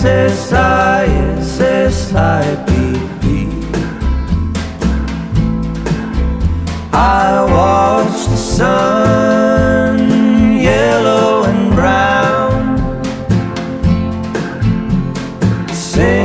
SSIPP. I watch the sun, yellow and brown, sing